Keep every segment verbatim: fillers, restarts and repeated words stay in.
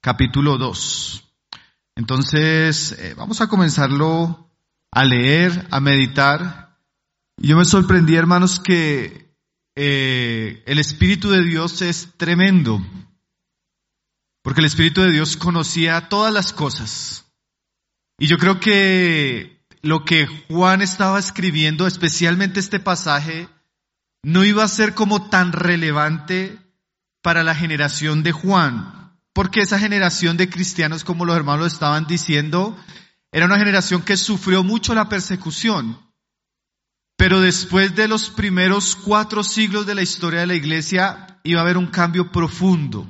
capítulo dos. Entonces, eh, vamos a comenzarlo a leer, a meditar. Y yo me sorprendí, hermanos, que eh, el Espíritu de Dios es tremendo. Porque el Espíritu de Dios conocía todas las cosas. Y yo creo que lo que Juan estaba escribiendo, especialmente este pasaje, no iba a ser como tan relevante para la generación de Juan. Porque esa generación de cristianos, como los hermanos lo estaban diciendo, era una generación que sufrió mucho la persecución. Pero después de los primeros cuatro siglos de la historia de la iglesia, iba a haber un cambio profundo.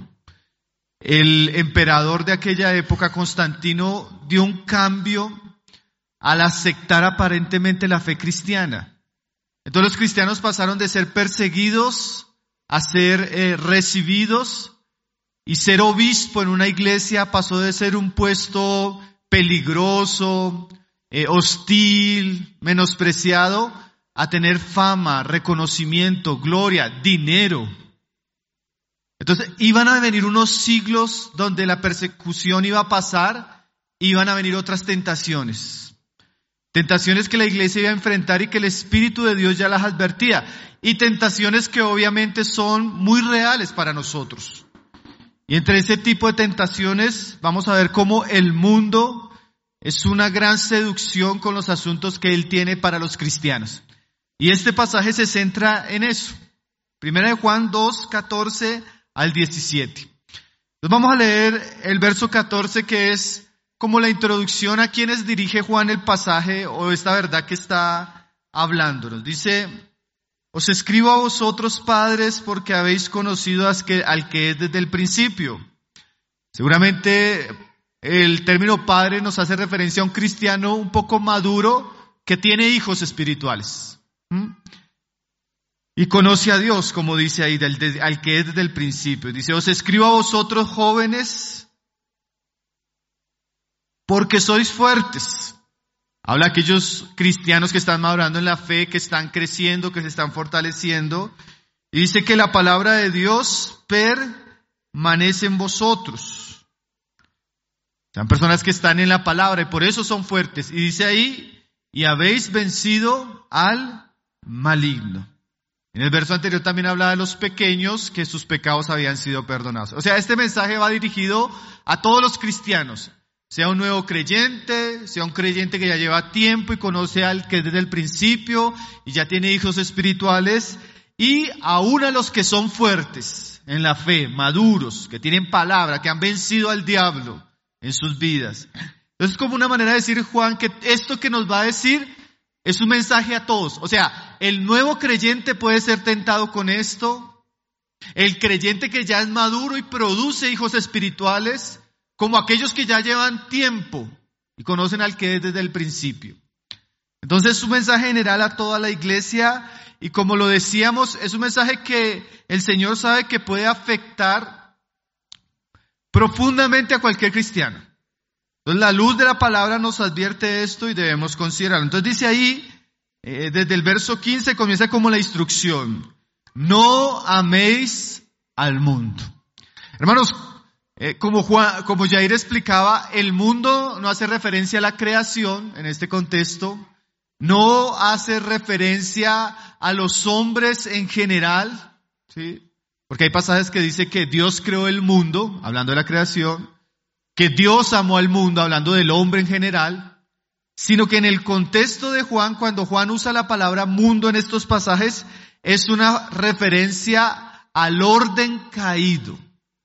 El emperador de aquella época, Constantino, dio un cambio al aceptar aparentemente la fe cristiana. Entonces los cristianos pasaron de ser perseguidos a ser eh, recibidos, y ser obispo en una iglesia pasó de ser un puesto peligroso, eh, hostil, menospreciado, a tener fama, reconocimiento, gloria, dinero. Entonces iban a venir unos siglos donde la persecución iba a pasar, iban a venir otras tentaciones. Tentaciones que la iglesia iba a enfrentar y que el Espíritu de Dios ya las advertía. Y tentaciones que obviamente son muy reales para nosotros. Y entre ese tipo de tentaciones vamos a ver cómo el mundo es una gran seducción con los asuntos que él tiene para los cristianos. Y este pasaje se centra en eso. Primera de Juan dos, catorce al diecisiete. Entonces vamos a leer el verso catorce, que es como la introducción a quienes dirige Juan el pasaje o esta verdad que está hablándonos. Dice: os escribo a vosotros, padres, porque habéis conocido al que es desde el principio. Seguramente el término padre nos hace referencia a un cristiano un poco maduro que tiene hijos espirituales. ¿Mm? Y conoce a Dios, como dice ahí, del, del, al que es desde el principio. Dice: os escribo a vosotros, jóvenes, porque sois fuertes. Habla a aquellos cristianos que están madurando en la fe, que están creciendo, que se están fortaleciendo. Y dice que la palabra de Dios permanece en vosotros. Son personas que están en la palabra y por eso son fuertes. Y dice ahí: y habéis vencido al maligno. En el verso anterior también hablaba de los pequeños, que sus pecados habían sido perdonados. O sea, este mensaje va dirigido a todos los cristianos. Sea un nuevo creyente, sea un creyente que ya lleva tiempo y conoce al que desde el principio y ya tiene hijos espirituales, y aún a los que son fuertes en la fe, maduros, que tienen palabra, que han vencido al diablo en sus vidas. Entonces es como una manera de decir Juan que esto que nos va a decir es un mensaje a todos. O sea, el nuevo creyente puede ser tentado con esto. El creyente que ya es maduro y produce hijos espirituales, como aquellos que ya llevan tiempo y conocen al que es desde el principio. Entonces es un mensaje general a toda la iglesia, y como lo decíamos, es un mensaje que el Señor sabe que puede afectar profundamente a cualquier cristiano. Entonces la luz de la palabra nos advierte esto y debemos considerarlo. Entonces dice ahí, eh, desde el verso quince comienza como la instrucción: no améis al mundo. Hermanos, Eh, como Juan, como Jair explicaba, el mundo no hace referencia a la creación en este contexto, no hace referencia a los hombres en general, ¿sí? Porque hay pasajes que dice que Dios creó el mundo, hablando de la creación, que Dios amó al mundo, hablando del hombre en general, sino que en el contexto de Juan, cuando Juan usa la palabra mundo en estos pasajes, es una referencia al orden caído.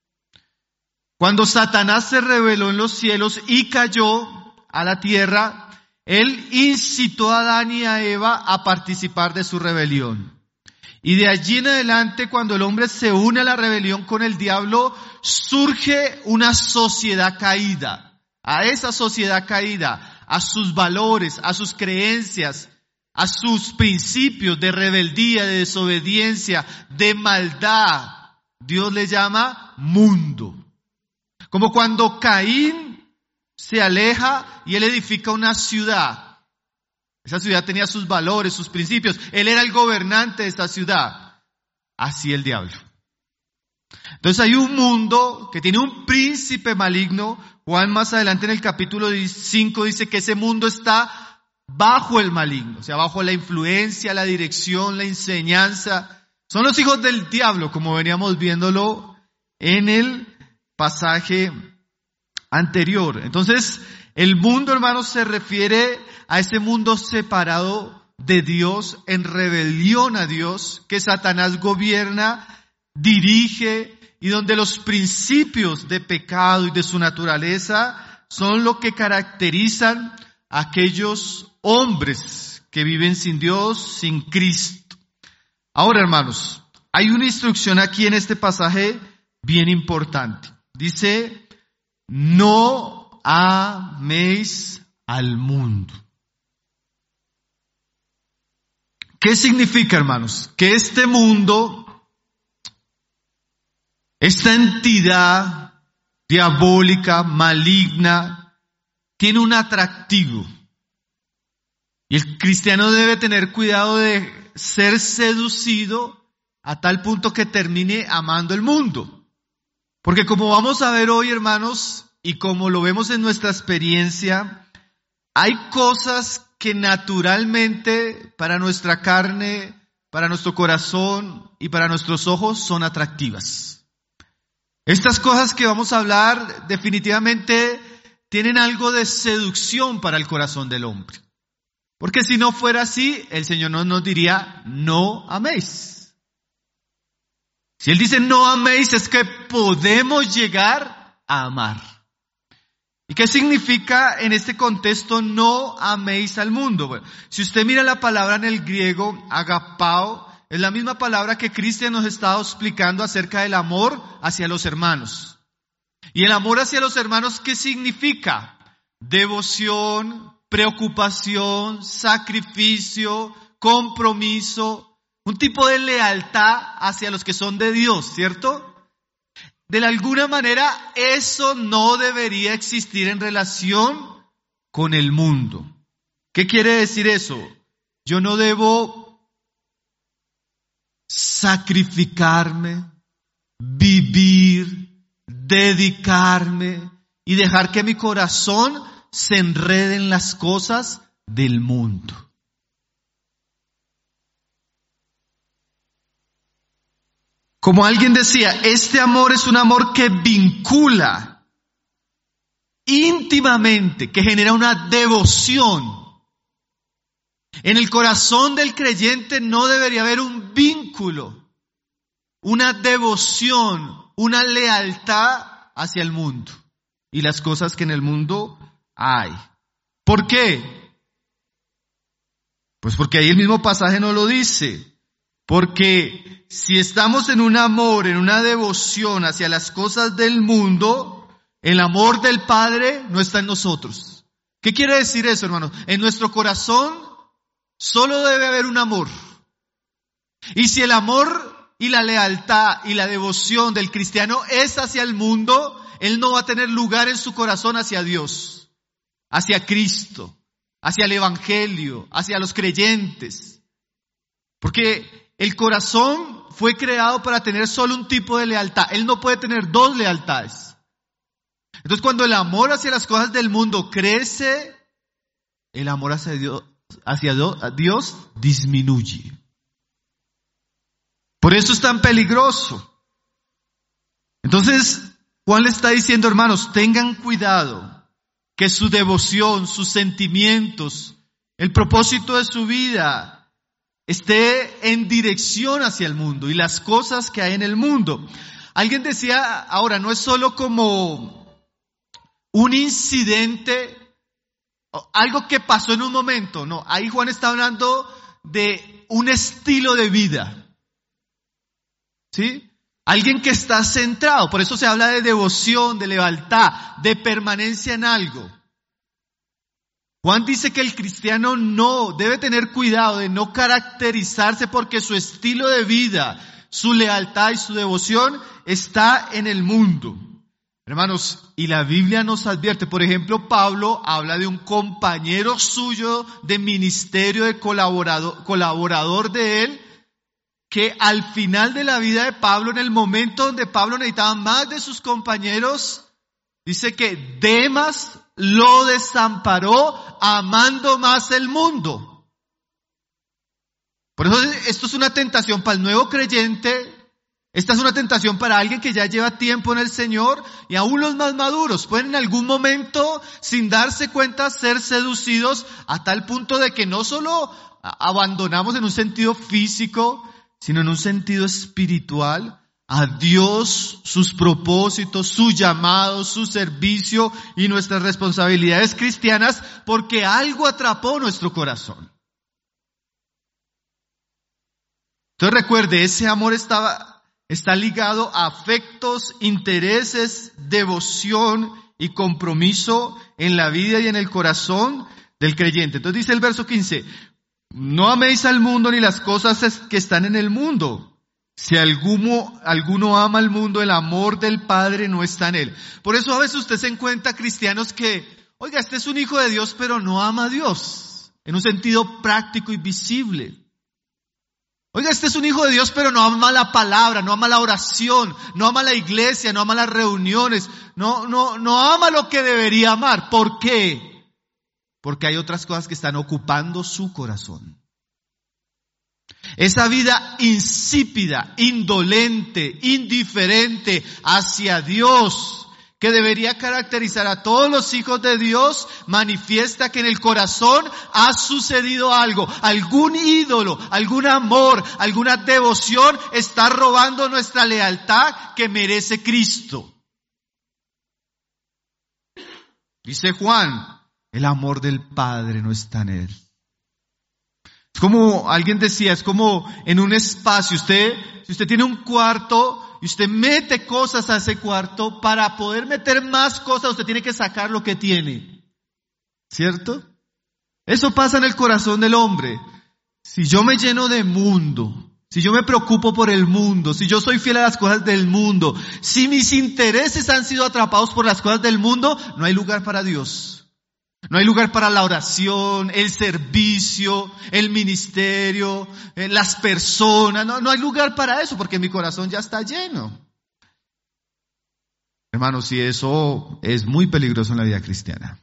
Cuando Satanás se rebeló en los cielos y cayó a la tierra, él incitó a Adán y a Eva a participar de su rebelión. Y de allí en adelante, cuando el hombre se une a la rebelión con el diablo, surge una sociedad caída. A esa sociedad caída, a sus valores, a sus creencias, a sus principios de rebeldía, de desobediencia, de maldad, Dios le llama mundo. Como cuando Caín se aleja y él edifica una ciudad. Esa ciudad tenía sus valores, sus principios. Él era el gobernante de esta ciudad. Así el diablo. Entonces hay un mundo que tiene un príncipe maligno. Juan más adelante en el capítulo cinco dice que ese mundo está bajo el maligno, o sea, bajo la influencia, la dirección, la enseñanza. Son los hijos del diablo, como veníamos viéndolo en el pasaje anterior. Entonces, el mundo, hermanos, se refiere a ese mundo separado de Dios, en rebelión a Dios, que Satanás gobierna, dirige, y donde los principios de pecado y de su naturaleza son lo que caracterizan a aquellos hombres que viven sin Dios, sin Cristo. Ahora, hermanos, hay una instrucción aquí en este pasaje bien importante. Dice, no améis al mundo. ¿Qué significa, hermanos? Que este mundo, esta entidad diabólica, maligna, tiene un atractivo. Y el cristiano debe tener cuidado de ser seducido a tal punto que termine amando el mundo. Porque como vamos a ver hoy, hermanos, y como lo vemos en nuestra experiencia, hay cosas que naturalmente para nuestra carne, para nuestro corazón y para nuestros ojos son atractivas. Estas cosas que vamos a hablar definitivamente tienen algo de seducción para el corazón del hombre. Porque si no fuera así, el Señor no nos diría, no améis. Si Él dice no améis, es que podemos llegar a amar. ¿Y qué significa en este contexto no améis al mundo? Bueno, si usted mira la palabra en el griego, agapao, es la misma palabra que Cristian nos estaba explicando acerca del amor hacia los hermanos. Y el amor hacia los hermanos, ¿qué significa? Devoción, preocupación, sacrificio, compromiso, un tipo de lealtad hacia los que son de Dios, ¿cierto? De alguna manera, eso no debería existir en relación con el mundo. ¿Qué quiere decir eso? Yo no debo sacrificarme, vivir, dedicarme y dejar que mi corazón se enrede en las cosas del mundo. Como alguien decía, este amor es un amor que vincula íntimamente, que genera una devoción. En el corazón del creyente no debería haber un vínculo, una devoción, una lealtad hacia el mundo y las cosas que en el mundo hay. ¿Por qué? Pues porque ahí el mismo pasaje nos lo dice. Porque si estamos en un amor, en una devoción hacia las cosas del mundo, el amor del Padre no está en nosotros. ¿Qué quiere decir eso, hermanos? En nuestro corazón solo debe haber un amor. Y si el amor y la lealtad y la devoción del cristiano es hacia el mundo, él no va a tener lugar en su corazón hacia Dios, hacia Cristo, hacia el Evangelio, hacia los creyentes. Porque el corazón fue creado para tener solo un tipo de lealtad. Él no puede tener dos lealtades. Entonces, cuando el amor hacia las cosas del mundo crece, el amor hacia Dios, hacia Dios disminuye. Por eso es tan peligroso. Entonces, Juan le está diciendo, hermanos, tengan cuidado que su devoción, sus sentimientos, el propósito de su vida esté en dirección hacia el mundo y las cosas que hay en el mundo. Alguien decía, ahora, no es solo como un incidente, algo que pasó en un momento, no, ahí Juan está hablando de un estilo de vida, ¿sí? Alguien que está centrado, por eso se habla de devoción, de lealtad, de permanencia en algo. Juan dice que el cristiano no debe tener cuidado de no caracterizarse porque su estilo de vida, su lealtad y su devoción está en el mundo. Hermanos, y la Biblia nos advierte, por ejemplo, Pablo habla de un compañero suyo de ministerio, de colaborador, colaborador de él, que al final de la vida de Pablo, en el momento donde Pablo necesitaba más de sus compañeros, dice que Demas lo desamparó amando más el mundo. Por eso esto es una tentación para el nuevo creyente. Esta es una tentación para alguien que ya lleva tiempo en el Señor, y aún los más maduros pueden en algún momento, sin darse cuenta, ser seducidos a tal punto de que no solo abandonamos en un sentido físico, sino en un sentido espiritual a Dios, sus propósitos, su llamado, su servicio y nuestras responsabilidades cristianas, porque algo atrapó nuestro corazón. Entonces recuerde, ese amor estaba... está ligado a afectos, intereses, devoción y compromiso en la vida y en el corazón del creyente. Entonces dice el verso quince, no améis al mundo ni las cosas que están en el mundo. Si alguno, alguno ama al mundo, el amor del Padre no está en él. Por eso a veces usted se encuentra cristianos que, oiga, este es un hijo de Dios, pero no ama a Dios, en un sentido práctico y visible. Oiga, este es un hijo de Dios, pero no ama la palabra, no ama la oración, no ama la iglesia, no ama las reuniones, no, no, no ama lo que debería amar. ¿Por qué? Porque hay otras cosas que están ocupando su corazón. Esa vida insípida, indolente, indiferente hacia Dios, que debería caracterizar a todos los hijos de Dios, manifiesta que en el corazón ha sucedido algo. Algún ídolo, algún amor, alguna devoción está robando nuestra lealtad que merece Cristo. Dice Juan, el amor del Padre no está en él. Es como, alguien decía, es como en un espacio. Usted, si usted tiene un cuarto y usted mete cosas a ese cuarto, para poder meter más cosas usted tiene que sacar lo que tiene. ¿Cierto? Eso pasa en el corazón del hombre. Si yo me lleno de mundo, si yo me preocupo por el mundo, si yo soy fiel a las cosas del mundo, si mis intereses han sido atrapados por las cosas del mundo, no hay lugar para Dios. No hay lugar para la oración, el servicio, el ministerio, las personas. No, no hay lugar para eso porque mi corazón ya está lleno. Hermanos, y eso es muy peligroso en la vida cristiana.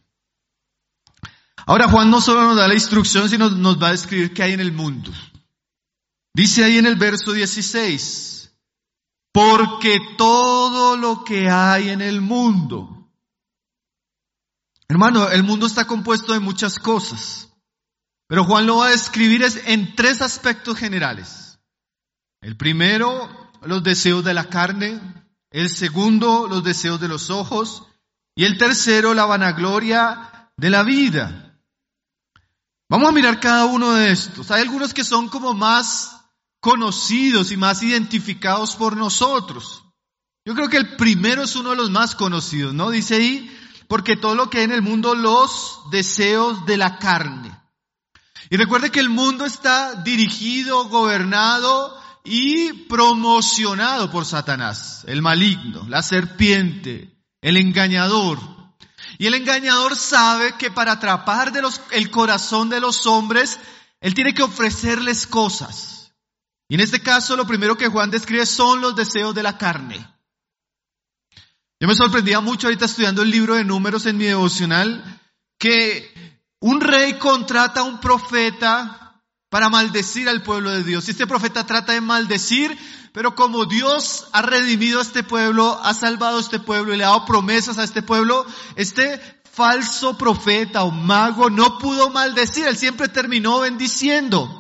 Ahora Juan no solo nos da la instrucción, sino nos va a describir qué hay en el mundo. Dice ahí en el verso dieciséis, porque todo lo que hay en el mundo. Hermano, el mundo está compuesto de muchas cosas, pero Juan lo va a describir es en tres aspectos generales. El primero, los deseos de la carne. El segundo, los deseos de los ojos. Y el tercero, la vanagloria de la vida. Vamos a mirar cada uno de estos. Hay algunos que son como más conocidos y más identificados por nosotros. Yo creo que el primero es uno de los más conocidos, ¿no? Dice ahí, porque todo lo que hay en el mundo, los deseos de la carne. Y recuerde que el mundo está dirigido, gobernado y promocionado por Satanás, el maligno, la serpiente, el engañador. Y el engañador sabe que para atrapar de los, el corazón de los hombres, él tiene que ofrecerles cosas. Y en este caso, lo primero que Juan describe son los deseos de la carne. Yo me sorprendía mucho ahorita estudiando el libro de Números en mi devocional, que un rey contrata a un profeta para maldecir al pueblo de Dios. Y este profeta trata de maldecir, pero como Dios ha redimido a este pueblo, ha salvado a este pueblo y le ha dado promesas a este pueblo, este falso profeta o mago no pudo maldecir, él siempre terminó bendiciendo.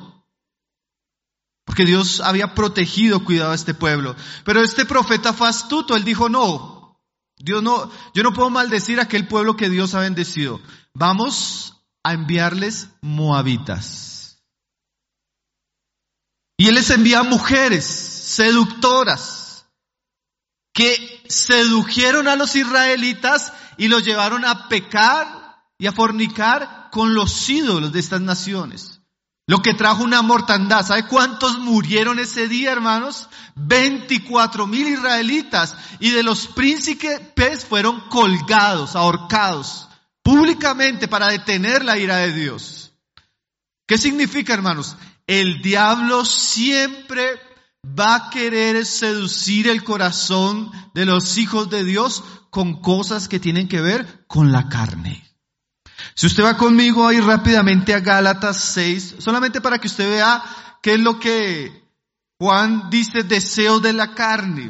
Porque Dios había protegido, cuidado a este pueblo. Pero este profeta fue astuto, él dijo no. Dios no, yo no puedo maldecir a aquel pueblo que Dios ha bendecido. Vamos a enviarles moabitas. Y él les envía mujeres seductoras que sedujeron a los israelitas y los llevaron a pecar y a fornicar con los ídolos de estas naciones. Lo que trajo una mortandad. ¿Sabe cuántos murieron ese día, hermanos? veinticuatro mil israelitas. Y de los príncipes fueron colgados, ahorcados, públicamente para detener la ira de Dios. ¿Qué significa, hermanos? El diablo siempre va a querer seducir el corazón de los hijos de Dios con cosas que tienen que ver con la carne. Si usted va conmigo ahí rápidamente a Gálatas seis, solamente para que usted vea qué es lo que Juan dice, deseo de la carne.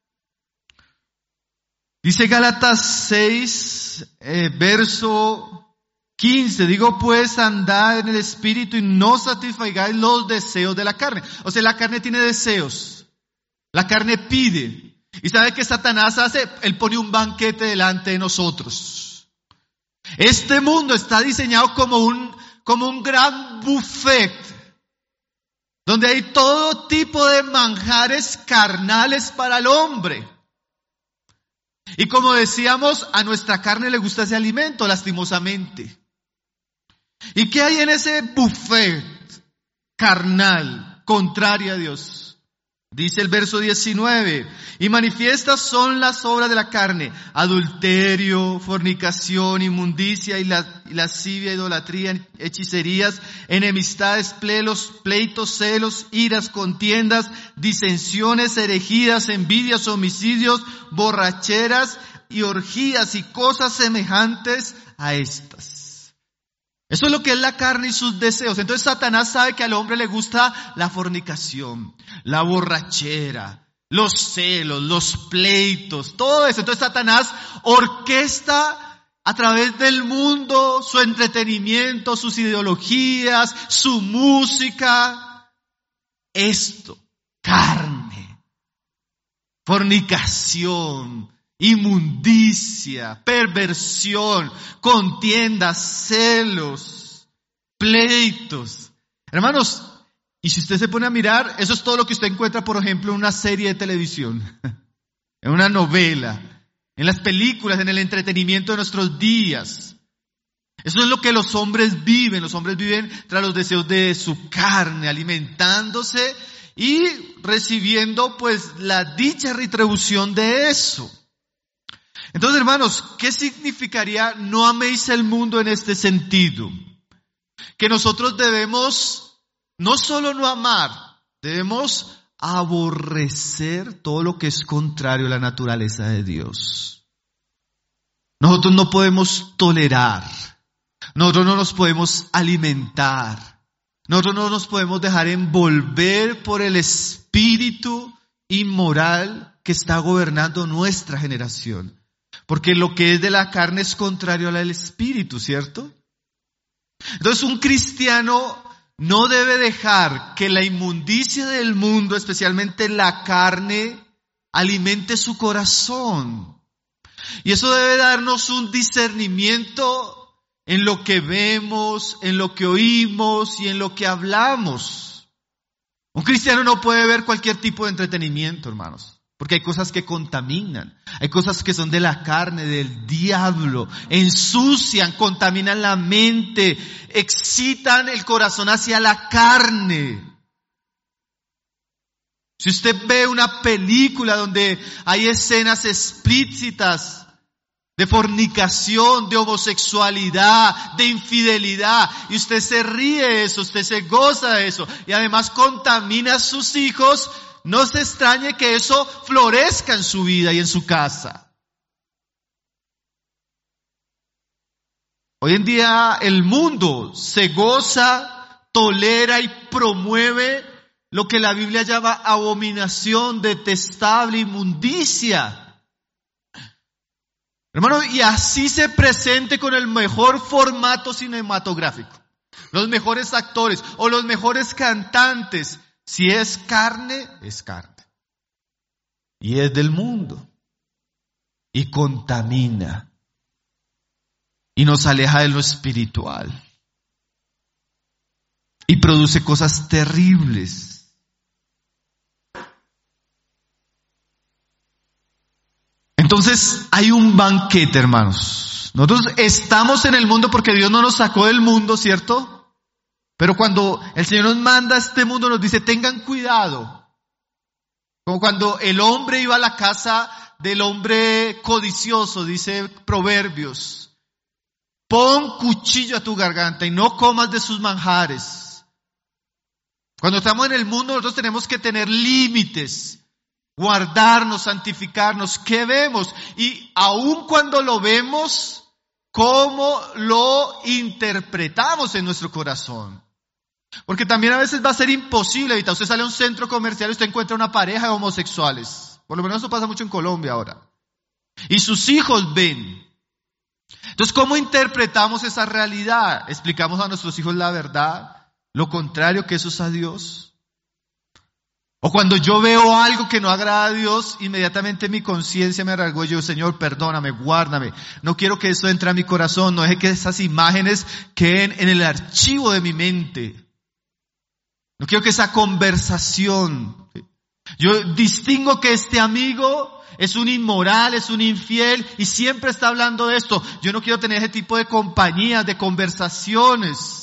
Dice Gálatas seis, eh, verso quince, digo pues andad en el espíritu y no satisfagáis los deseos de la carne. O sea, la carne tiene deseos, la carne pide. ¿Y sabe qué Satanás hace? Él pone un banquete delante de nosotros. Este mundo está diseñado como un, como un gran buffet, donde hay todo tipo de manjares carnales para el hombre. Y como decíamos, a nuestra carne le gusta ese alimento, lastimosamente. ¿Y qué hay en ese buffet carnal, contrario a Dios? Dice el verso diecinueve, y manifiestas son las obras de la carne, adulterio, fornicación, inmundicia, y la, y lascivia, idolatría, hechicerías, enemistades, pleitos, pleitos, celos, iras, contiendas, disensiones, herejías, envidias, homicidios, borracheras y orgías y cosas semejantes a estas. Eso es lo que es la carne y sus deseos. Entonces Satanás sabe que al hombre le gusta la fornicación, la borrachera, los celos, los pleitos, todo eso. Entonces Satanás orquesta a través del mundo su entretenimiento, sus ideologías, su música. Esto, carne, fornicación, inmundicia, perversión, contiendas, celos, pleitos. Hermanos, y si usted se pone a mirar, eso es todo lo que usted encuentra, por ejemplo, en una serie de televisión, en una novela, en las películas, en el entretenimiento de nuestros días. Eso es lo que los hombres viven. Los hombres viven tras los deseos de su carne, alimentándose y recibiendo pues la dicha retribución de eso. Entonces, hermanos, ¿qué significaría no améis el mundo en este sentido? Que nosotros debemos no solo no amar, debemos aborrecer todo lo que es contrario a la naturaleza de Dios. Nosotros no podemos tolerar, nosotros no nos podemos alimentar, nosotros no nos podemos dejar envolver por el espíritu inmoral que está gobernando nuestra generación. Porque lo que es de la carne es contrario al espíritu, ¿cierto? Entonces un cristiano no debe dejar que la inmundicia del mundo, especialmente la carne, alimente su corazón. Y eso debe darnos un discernimiento en lo que vemos, en lo que oímos y en lo que hablamos. Un cristiano no puede ver cualquier tipo de entretenimiento, hermanos. Porque hay cosas que contaminan, hay cosas que son de la carne, del diablo, ensucian, contaminan la mente, excitan el corazón hacia la carne. Si usted ve una película donde hay escenas explícitas de fornicación, de homosexualidad, de infidelidad, y usted se ríe de eso, usted se goza de eso, y además contamina a sus hijos, no se extrañe que eso florezca en su vida y en su casa. Hoy en día el mundo se goza, tolera y promueve lo que la Biblia llama abominación, detestable, inmundicia. Hermano, y así se presente con el mejor formato cinematográfico, los mejores actores o los mejores cantantes. Si es carne, es carne. Y es del mundo. Y contamina. Y nos aleja de lo espiritual. Y produce cosas terribles. Entonces hay un banquete, hermanos. Nosotros estamos en el mundo porque Dios no nos sacó del mundo, ¿cierto? Pero cuando el Señor nos manda a este mundo, nos dice, tengan cuidado. Como cuando el hombre iba a la casa del hombre codicioso, dice Proverbios. Pon cuchillo a tu garganta y no comas de sus manjares. Cuando estamos en el mundo, nosotros tenemos que tener límites, guardarnos, santificarnos. ¿Qué vemos? Y aun cuando lo vemos, ¿cómo lo interpretamos en nuestro corazón? Porque también a veces va a ser imposible evitar. Usted sale a un centro comercial y usted encuentra una pareja de homosexuales. Por lo menos eso pasa mucho en Colombia ahora. Y sus hijos ven. Entonces, ¿cómo interpretamos esa realidad? ¿Explicamos a nuestros hijos la verdad? ¿Lo contrario que eso es a Dios? O cuando yo veo algo que no agrada a Dios, inmediatamente mi conciencia me arraigó y yo, Señor, perdóname, guárdame. No quiero que eso entre a mi corazón, no deje que esas imágenes queden en el archivo de mi mente. No quiero que esa conversación. Yo distingo que este amigo es un inmoral, es un infiel y siempre está hablando de esto. Yo no quiero tener ese tipo de compañías, de conversaciones.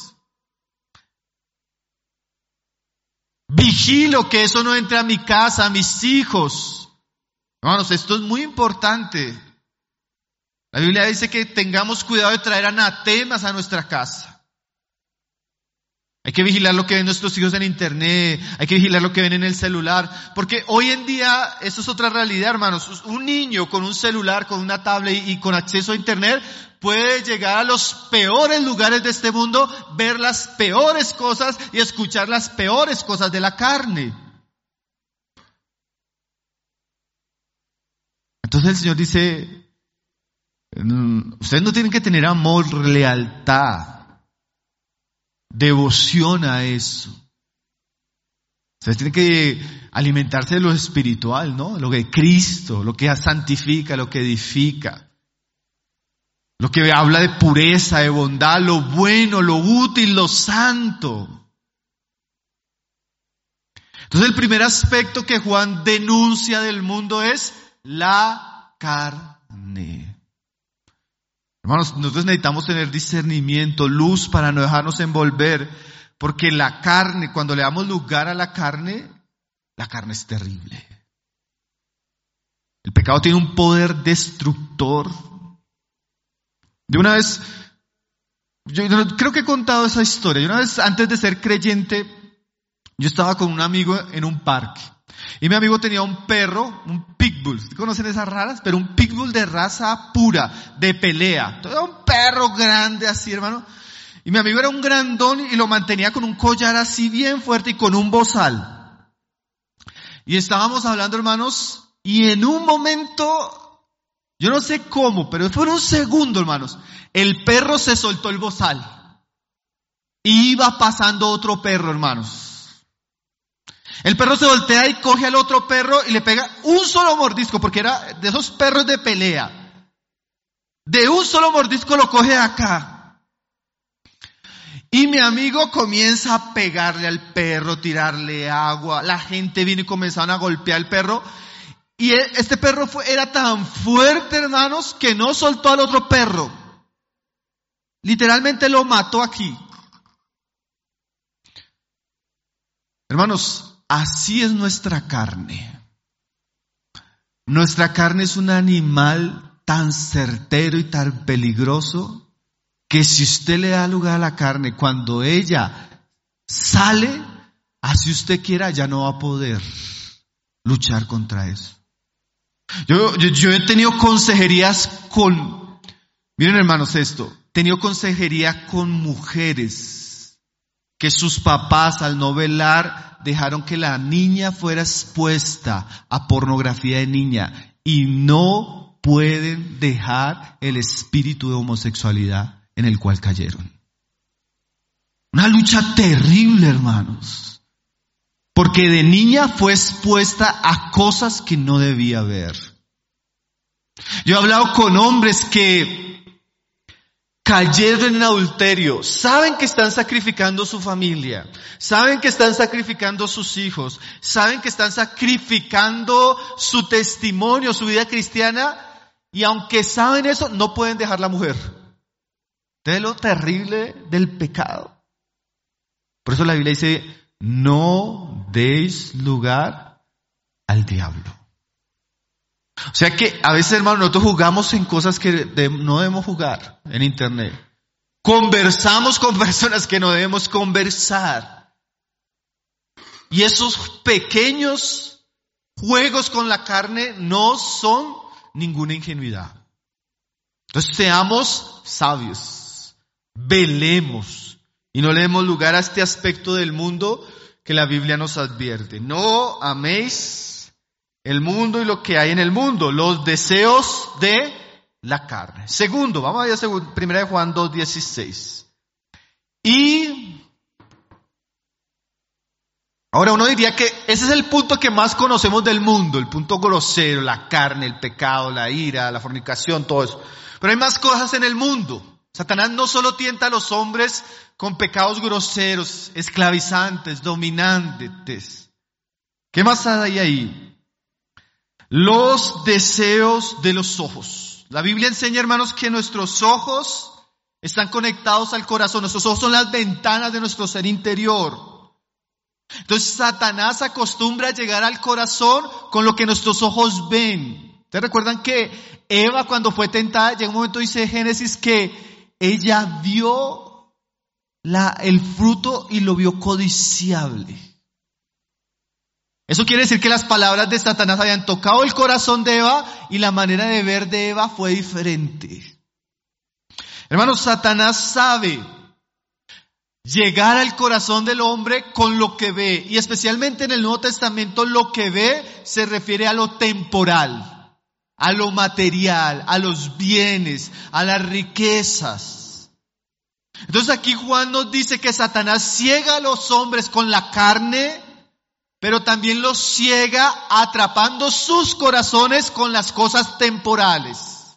Vigilo que eso no entre a mi casa, a mis hijos. Hermanos, esto es muy importante. La Biblia dice que tengamos cuidado de traer anatemas a nuestra casa. Hay que vigilar lo que ven nuestros hijos en internet, hay que vigilar lo que ven en el celular, porque hoy en día, eso es otra realidad, hermanos. Un niño con un celular, con una tablet y con acceso a internet puede llegar a los peores lugares de este mundo, ver las peores cosas y escuchar las peores cosas de la carne. Entonces el Señor dice, ustedes no tienen que tener amor, lealtad, devoción a eso. Ustedes tienen que alimentarse de lo espiritual, ¿no? Lo que Cristo, lo que santifica, lo que edifica. Lo que habla de pureza, de bondad, lo bueno, lo útil, lo santo. Entonces el primer aspecto que Juan denuncia del mundo es la carne. Hermanos, nosotros necesitamos tener discernimiento, luz para no dejarnos envolver, porque la carne, cuando le damos lugar a la carne, la carne es terrible. El pecado tiene un poder destructor. De una vez, yo creo que he contado esa historia. Yo una vez, antes de ser creyente, yo estaba con un amigo en un parque. Y mi amigo tenía un perro, un pitbull. ¿Conocen esas raras? Pero un pitbull de raza pura, de pelea. Era un perro grande así, hermano. Y mi amigo era un grandón y lo mantenía con un collar así bien fuerte y con un bozal. Y estábamos hablando, hermanos, y en un momento, yo no sé cómo, pero fue en un segundo, hermanos, el perro se soltó el bozal. Y iba pasando otro perro, hermanos. El perro se voltea y coge al otro perro y le pega un solo mordisco, porque era de esos perros de pelea. De un solo mordisco lo coge acá. Y mi amigo comienza a pegarle al perro, tirarle agua. La gente vino y comenzaron a golpear al perro. Y este perro fue, era tan fuerte, hermanos, que no soltó al otro perro. Literalmente lo mató aquí. Hermanos, así es nuestra carne. Nuestra carne es un animal tan certero y tan peligroso que si usted le da lugar a la carne, cuando ella sale, así usted quiera, ya no va a poder luchar contra eso. Yo, yo, yo he tenido consejerías con, miren hermanos esto, he tenido consejería con mujeres que sus papás al no velar dejaron que la niña fuera expuesta a pornografía de niña y no pueden dejar el espíritu de homosexualidad en el cual cayeron. Una lucha terrible, hermanos, porque de niña fue expuesta a cosas que no debía ver. Yo he hablado con hombres que cayeron en adulterio, saben que están sacrificando su familia, saben que están sacrificando sus hijos, saben que están sacrificando su testimonio, su vida cristiana, y aunque saben eso, no pueden dejar la mujer. ¿Ustedes lo terrible del pecado? Por eso la Biblia dice, no deis lugar al diablo. O sea que a veces, hermanos, nosotros jugamos en cosas que de, no debemos jugar en internet. Conversamos con personas que no debemos conversar. Y esos pequeños juegos con la carne no son ninguna ingenuidad. Entonces seamos sabios, velemos y no le demos lugar a este aspecto del mundo que la Biblia nos advierte. No améis el mundo y lo que hay en el mundo, los deseos de la carne. Segundo, vamos a ir a primera de Juan dos dieciséis. Y ahora uno diría que ese es el punto que más conocemos del mundo, el punto grosero, la carne, el pecado, la ira, la fornicación, todo eso. Pero hay más cosas en el mundo. Satanás no solo tienta a los hombres con pecados groseros, esclavizantes, dominantes. ¿Qué más hay ahí? Los deseos de los ojos. La Biblia enseña, hermanos, que nuestros ojos están conectados al corazón. Nuestros ojos son las ventanas de nuestro ser interior. Entonces Satanás acostumbra a llegar al corazón con lo que nuestros ojos ven. ¿Ustedes recuerdan que Eva, cuando fue tentada, llega un momento, dice Génesis, que ella vio la, el fruto y lo vio codiciable? Eso quiere decir que las palabras de Satanás habían tocado el corazón de Eva y la manera de ver de Eva fue diferente. Hermanos, Satanás sabe llegar al corazón del hombre con lo que ve, y especialmente en el Nuevo Testamento lo que ve se refiere a lo temporal, a lo material, a los bienes, a las riquezas. Entonces aquí Juan nos dice que Satanás ciega a los hombres con la carne, pero también los ciega atrapando sus corazones con las cosas temporales.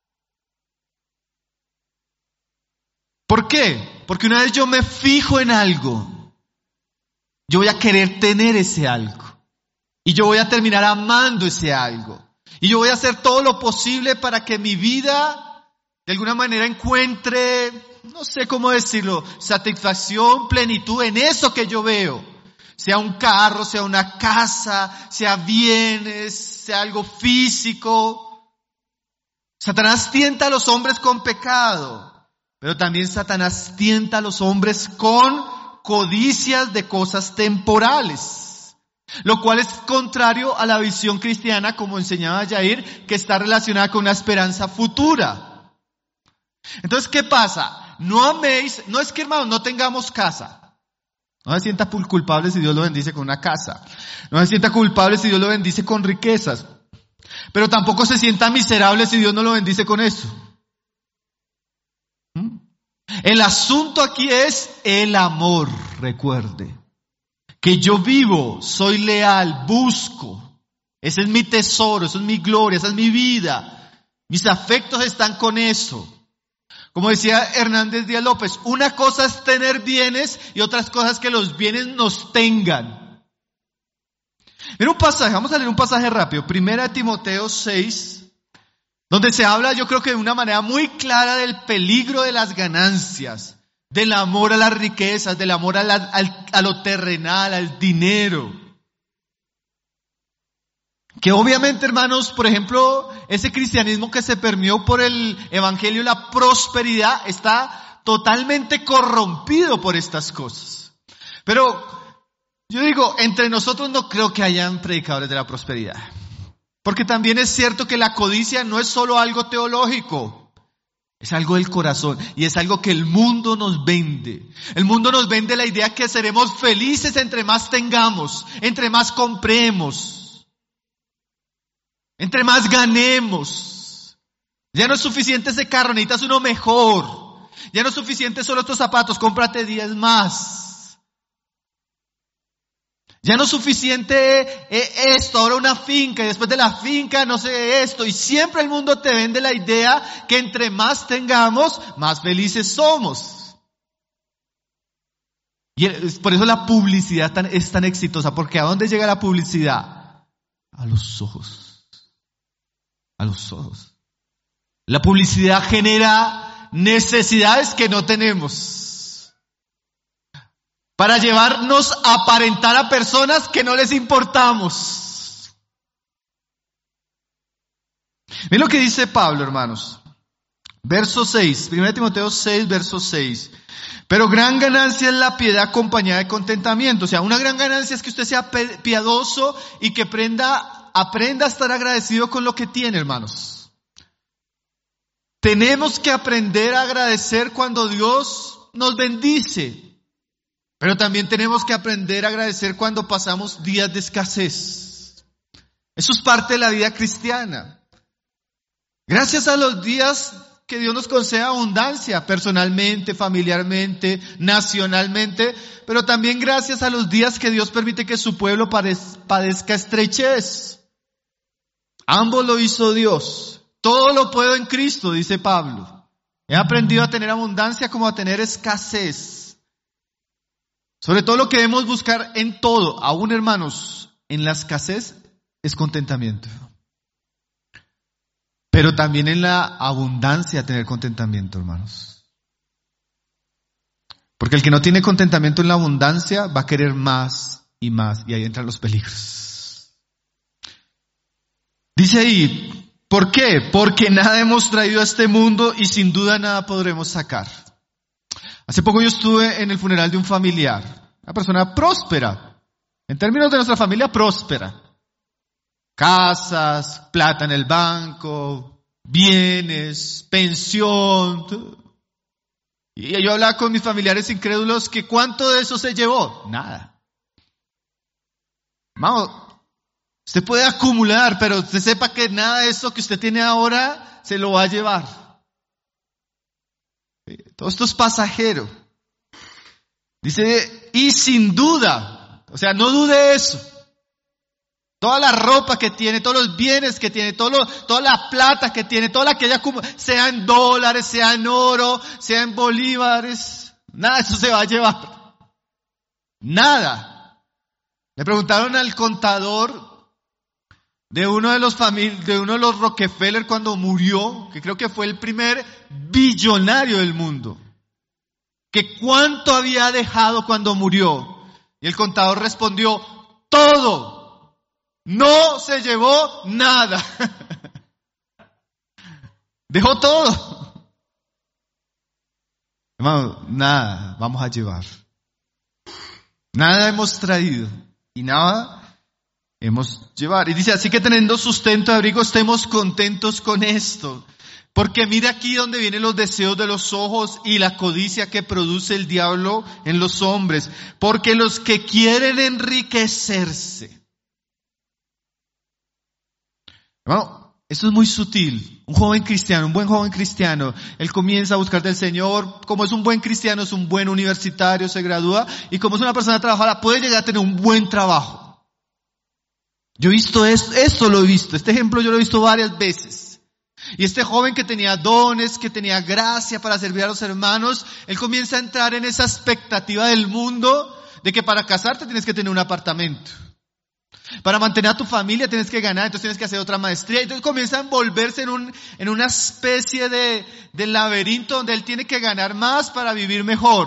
¿Por qué? Porque una vez yo me fijo en algo, yo voy a querer tener ese algo. Y yo voy a terminar amando ese algo. Y yo voy a hacer todo lo posible para que mi vida, de alguna manera, encuentre, no sé cómo decirlo, satisfacción, plenitud en eso que yo veo. Sea un carro, sea una casa, sea bienes, sea algo físico. Satanás tienta a los hombres con pecado, pero también Satanás tienta a los hombres con codicias de cosas temporales, lo cual es contrario a la visión cristiana, como enseñaba Jair, que está relacionada con una esperanza futura. Entonces, ¿qué pasa? No améis, no es que, hermanos, no tengamos casa. No se sienta culpable si Dios lo bendice con una casa. No se sienta culpable si Dios lo bendice con riquezas. Pero tampoco se sienta miserable si Dios no lo bendice con eso. ¿Mm? El asunto aquí es el amor, recuerde. Que yo vivo, soy leal, busco. Ese es mi tesoro, eso es mi gloria, esa es mi vida. Mis afectos están con eso. Como decía Hernández Díaz López, una cosa es tener bienes y otras cosas que los bienes nos tengan. Mira un pasaje, vamos a leer un pasaje rápido. Primera de Timoteo seis, donde se habla, yo creo que de una manera muy clara, del peligro de las ganancias, del amor a las riquezas, del amor a, la, al, a lo terrenal, al dinero. Que obviamente, hermanos, por ejemplo, ese cristianismo que se permeó por el evangelio y la prosperidad está totalmente corrompido por estas cosas. Pero yo digo, entre nosotros no creo que hayan predicadores de la prosperidad. Porque también es cierto que la codicia no es solo algo teológico, es algo del corazón y es algo que el mundo nos vende. El mundo nos vende la idea que seremos felices entre más tengamos, entre más compremos. Entre más ganemos. Ya no es suficiente ese carro, necesitas uno mejor. Ya no es suficiente solo estos zapatos, cómprate diez más. Ya no es suficiente esto, ahora una finca, y después de la finca no sé esto. Y siempre el mundo te vende la idea que entre más tengamos, más felices somos. Y por eso la publicidad es tan exitosa, porque ¿a dónde llega la publicidad? A los ojos. A los ojos. La publicidad genera necesidades que no tenemos para llevarnos a aparentar a personas que no les importamos. Miren lo que dice Pablo, hermanos. Verso seis, primera de Timoteo seis, verso seis. Pero gran ganancia es la piedad acompañada de contentamiento. O sea, una gran ganancia es que usted sea piadoso y que aprenda, aprenda a estar agradecido con lo que tiene, hermanos. Tenemos que aprender a agradecer cuando Dios nos bendice. Pero también tenemos que aprender a agradecer cuando pasamos días de escasez. Eso es parte de la vida cristiana. Gracias a los días que Dios nos concede abundancia, personalmente, familiarmente, nacionalmente, pero también gracias a los días que Dios permite que su pueblo padezca estrechez. Ambos lo hizo Dios. Todo lo puedo en Cristo, dice Pablo. He aprendido a tener abundancia como a tener escasez. Sobre todo lo que debemos buscar en todo, aún hermanos, en la escasez, es contentamiento. Pero también en la abundancia tener contentamiento, hermanos. Porque el que no tiene contentamiento en la abundancia va a querer más y más. Y ahí entran los peligros. Dice ahí, ¿por qué? Porque nada hemos traído a este mundo y sin duda nada podremos sacar. Hace poco yo estuve en el funeral de un familiar. Una persona próspera. En términos de nuestra familia, próspera. Casas, plata en el banco, bienes, pensión. Y yo hablaba con mis familiares incrédulos que ¿cuánto de eso se llevó? Nada. Vamos, usted puede acumular, pero usted sepa que nada de eso que usted tiene ahora se lo va a llevar. Todo esto es pasajero. Dice, y sin duda, o sea, no dude eso. Toda la ropa que tiene, todos los bienes que tiene, todo lo, toda la plata que tiene, toda la que ella acumula, sea en dólares, sea en oro, sea en bolívares, nada de eso se va a llevar. Nada. Le preguntaron al contador de uno de los famili- de uno de los Rockefeller cuando murió, que creo que fue el primer billonario del mundo, que cuánto había dejado cuando murió. Y el contador respondió, todo. No se llevó nada. Dejó todo. Hermano, nada vamos a llevar. Nada hemos traído y nada hemos llevar. Y dice, así que teniendo sustento y abrigo, estemos contentos con esto. Porque mira aquí donde vienen los deseos de los ojos y la codicia que produce el diablo en los hombres. Porque los que quieren enriquecerse. Hermano, esto es muy sutil. Un joven cristiano, un buen joven cristiano, él comienza a buscar del Señor. Como es un buen cristiano, es un buen universitario, se gradúa. Y como es una persona trabajadora, puede llegar a tener un buen trabajo. Yo he visto esto, esto lo he visto. Este ejemplo yo lo he visto varias veces. Y este joven que tenía dones, que tenía gracia para servir a los hermanos, él comienza a entrar en esa expectativa del mundo de que para casarte tienes que tener un apartamento. Para mantener a tu familia tienes que ganar, entonces tienes que hacer otra maestría. Entonces comienza a envolverse en, un, en una especie de, de laberinto donde él tiene que ganar más para vivir mejor.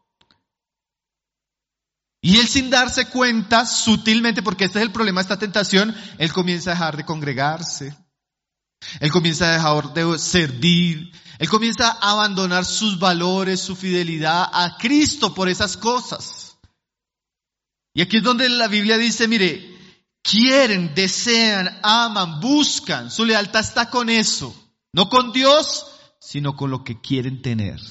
Y él sin darse cuenta, sutilmente, porque este es el problema de esta tentación, él comienza a dejar de congregarse. Él comienza a dejar de servir. Él comienza a abandonar sus valores, su fidelidad a Cristo por esas cosas. Y aquí es donde la Biblia dice, mire, quieren, desean, aman, buscan. Su lealtad está con eso. No con Dios, sino con lo que quieren tener.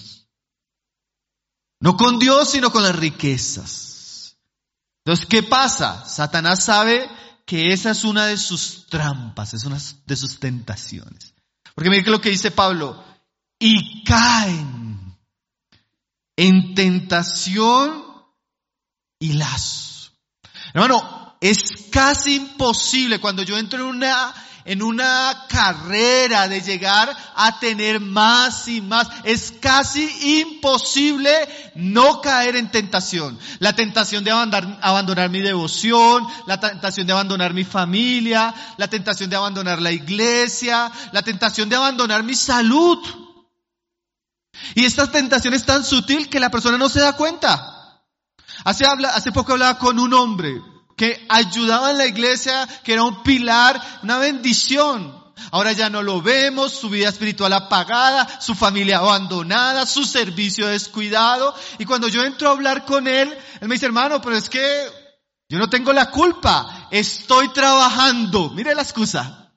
No con Dios, sino con las riquezas. Entonces, ¿qué pasa? Satanás sabe que esa es una de sus trampas, es una de sus tentaciones. Porque mire que lo que dice Pablo, y caen en tentación y lazo. Hermano, es casi imposible cuando yo entro en una, en una carrera de llegar a tener más y más, es casi imposible no caer en tentación. La tentación de abandonar, abandonar mi devoción, la tentación de abandonar mi familia, la tentación de abandonar la iglesia, la tentación de abandonar mi salud. Y esta tentación es tan sutil que la persona no se da cuenta. Hace, habla, hace poco hablaba con un hombre que ayudaba en la iglesia, que era un pilar, una bendición. Ahora ya no lo vemos, su vida espiritual apagada, su familia abandonada, su servicio descuidado. Y cuando yo entro a hablar con él, él me dice, hermano, pero es que yo no tengo la culpa, estoy trabajando. Mire la excusa.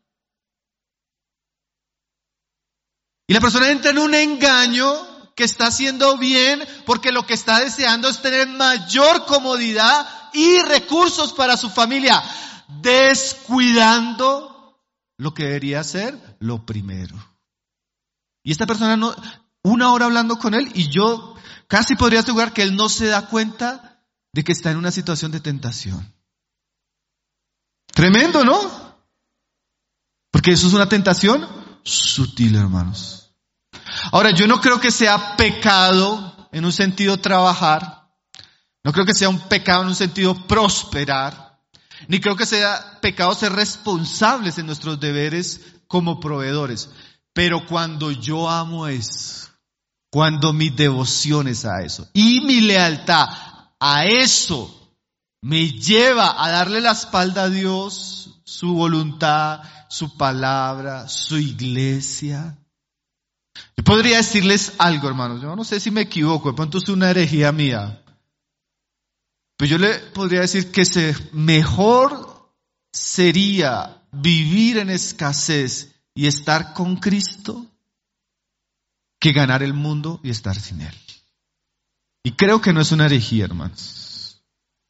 Y la persona entra en un engaño que está haciendo bien porque lo que está deseando es tener mayor comodidad y recursos para su familia, descuidando lo que debería ser lo primero. Y esta persona, no, una hora hablando con él, y yo casi podría asegurar que él no se da cuenta de que está en una situación de tentación. Tremendo, ¿no? Porque eso es una tentación sutil, hermanos. Ahora, yo no creo que sea pecado en un sentido trabajar, no creo que sea un pecado en un sentido prosperar, ni creo que sea pecado ser responsables en nuestros deberes como proveedores. Pero cuando yo amo eso, cuando mi devoción es a eso y mi lealtad a eso me lleva a darle la espalda a Dios, su voluntad, su palabra, su iglesia. Yo podría decirles algo, hermanos, yo no sé si me equivoco, de pronto es una herejía mía, pero yo le podría decir que se, mejor sería vivir en escasez y estar con Cristo que ganar el mundo y estar sin Él. Y creo que no es una herejía, hermanos.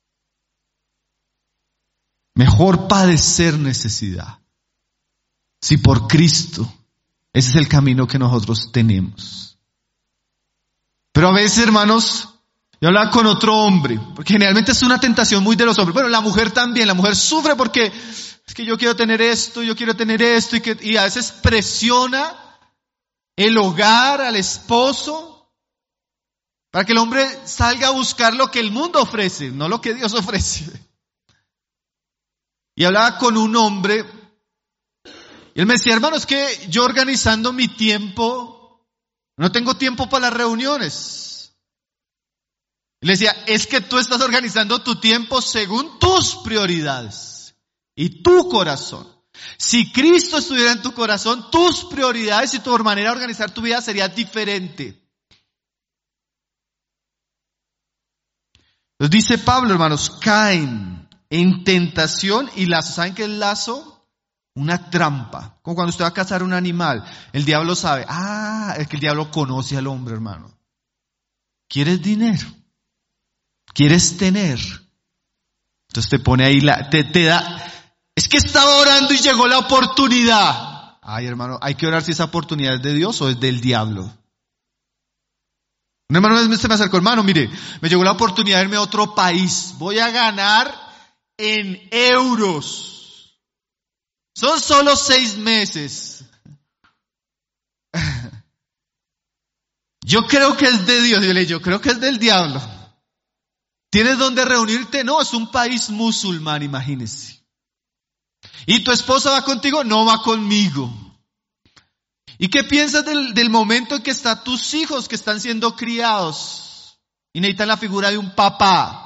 Mejor padecer necesidad, si por Cristo. Ese es el camino que nosotros tenemos. Pero a veces, hermanos, yo hablaba con otro hombre, porque generalmente es una tentación muy de los hombres. Bueno, la mujer también, la mujer sufre porque es que yo quiero tener esto, yo quiero tener esto, y, que, y a veces presiona el hogar al esposo para que el hombre salga a buscar lo que el mundo ofrece, no lo que Dios ofrece. Y hablaba con un hombre, y él me decía, hermano, es que yo organizando mi tiempo, no tengo tiempo para las reuniones. Y le decía, es que tú estás organizando tu tiempo según tus prioridades y tu corazón. Si Cristo estuviera en tu corazón, tus prioridades y tu manera de organizar tu vida sería diferente. Entonces dice Pablo, hermanos, caen en tentación y lazo. ¿Saben qué es lazo? Una trampa, como cuando usted va a cazar un animal, el diablo sabe, ah, es que el diablo conoce al hombre, hermano. ¿Quieres dinero? ¿Quieres tener? Entonces te pone ahí, la, te, te da, es que estaba orando y llegó la oportunidad. Ay, hermano, hay que orar si esa oportunidad es de Dios o es del diablo. Un hermano se me acercó, hermano, mire, me llegó la oportunidad de irme a otro país, voy a ganar en euros. Son solo seis meses. Yo creo que es de Dios. Yo le digo, yo creo que es del diablo. ¿Tienes dónde reunirte? No, es un país musulmán, imagínese. ¿Y tu esposa va contigo? No va conmigo. ¿Y qué piensas del, del momento en que están tus hijos que están siendo criados y necesitan la figura de un papá?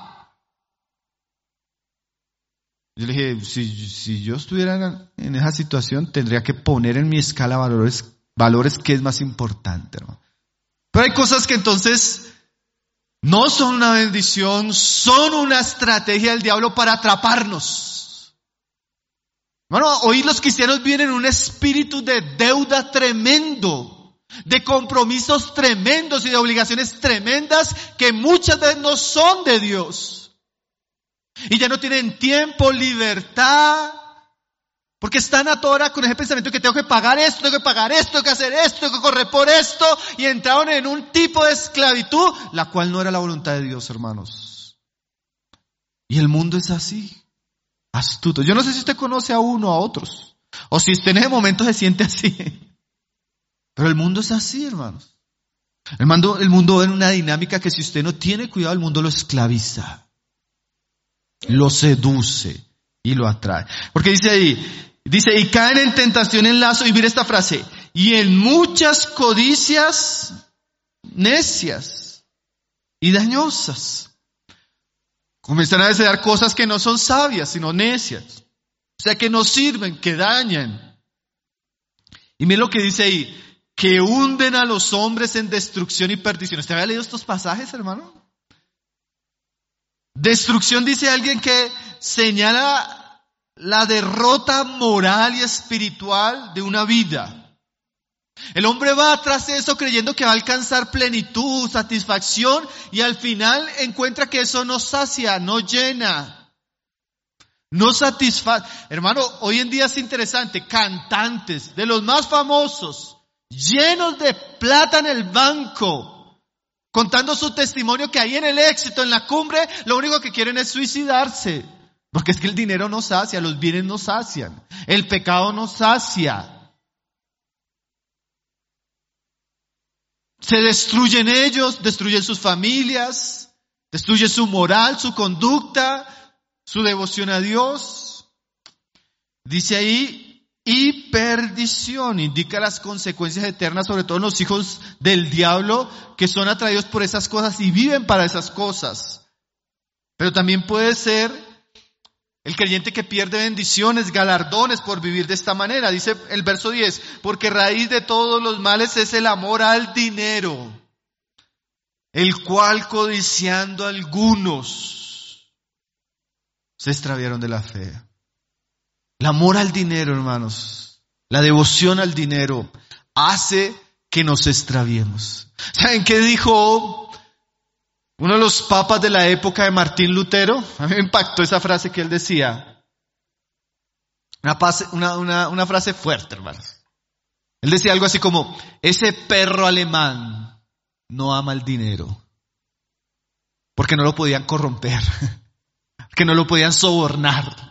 Yo le dije, si, si yo estuviera en esa situación, tendría que poner en mi escala valores, valores que es más importante, hermano. Pero hay cosas que entonces no son una bendición, son una estrategia del diablo para atraparnos. Hermano, hoy los cristianos vienen en un espíritu de deuda tremendo, de compromisos tremendos y de obligaciones tremendas que muchas veces no son de Dios. Y ya no tienen tiempo, libertad, porque están a toda hora con ese pensamiento que tengo que pagar esto, tengo que pagar esto, tengo que hacer esto, tengo que correr por esto, y entraron en un tipo de esclavitud, la cual no era la voluntad de Dios, hermanos. Y el mundo es así, astuto. Yo no sé si usted conoce a uno o a otros, o si usted en ese momento se siente así, pero el mundo es así, hermanos. El mundo, el mundo es una dinámica que si usted no tiene cuidado, el mundo lo esclaviza. Lo seduce y lo atrae. Porque dice ahí, dice, y caen en tentación en lazo, y mira esta frase, y en muchas codicias necias y dañosas. Comienzan a desear cosas que no son sabias, sino necias. O sea, que no sirven, que dañan. Y miren lo que dice ahí, que hunden a los hombres en destrucción y perdición. ¿Usted había leído estos pasajes, hermano? Destrucción dice alguien que señala la derrota moral y espiritual de una vida. El hombre va tras eso creyendo que va a alcanzar plenitud, satisfacción, y al final encuentra que eso no sacia, no llena, no satisface. Hermano, hoy en día es interesante, cantantes de los más famosos, llenos de plata en el banco, contando su testimonio que ahí en el éxito, en la cumbre, lo único que quieren es suicidarse. Porque es que el dinero no sacia, los bienes no sacian, el pecado no sacia. Se destruyen ellos, destruyen sus familias, destruye su moral, su conducta, su devoción a Dios. Dice ahí, y perdición, indica las consecuencias eternas, sobre todo en los hijos del diablo, que son atraídos por esas cosas y viven para esas cosas. Pero también puede ser el creyente que pierde bendiciones, galardones por vivir de esta manera. Dice el verso diez, porque raíz de todos los males es el amor al dinero, el cual codiciando algunos se extraviaron de la fe. El amor al dinero, hermanos, la devoción al dinero hace que nos extraviemos. ¿Saben qué dijo uno de los papas de la época de Martín Lutero? A mí me impactó esa frase que él decía. Una, pase, una, una, una frase fuerte, hermanos. Él decía algo así como, ese perro alemán no ama el dinero. Porque no lo podían corromper. Porque no lo podían sobornar.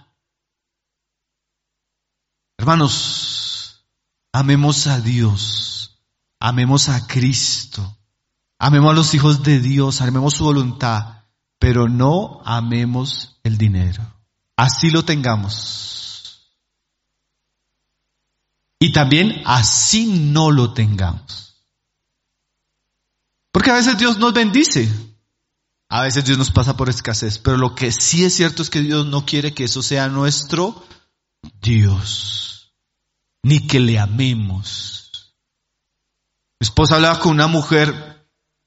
Hermanos, amemos a Dios. Amemos a Cristo. Amemos a los hijos de Dios, amemos su voluntad, pero no amemos el dinero. Así lo tengamos. Y también así no lo tengamos. Porque a veces Dios nos bendice, a veces Dios nos pasa por escasez, pero lo que sí es cierto es que Dios no quiere que eso sea nuestro Dios, ni que le amemos. Mi esposa hablaba con una mujer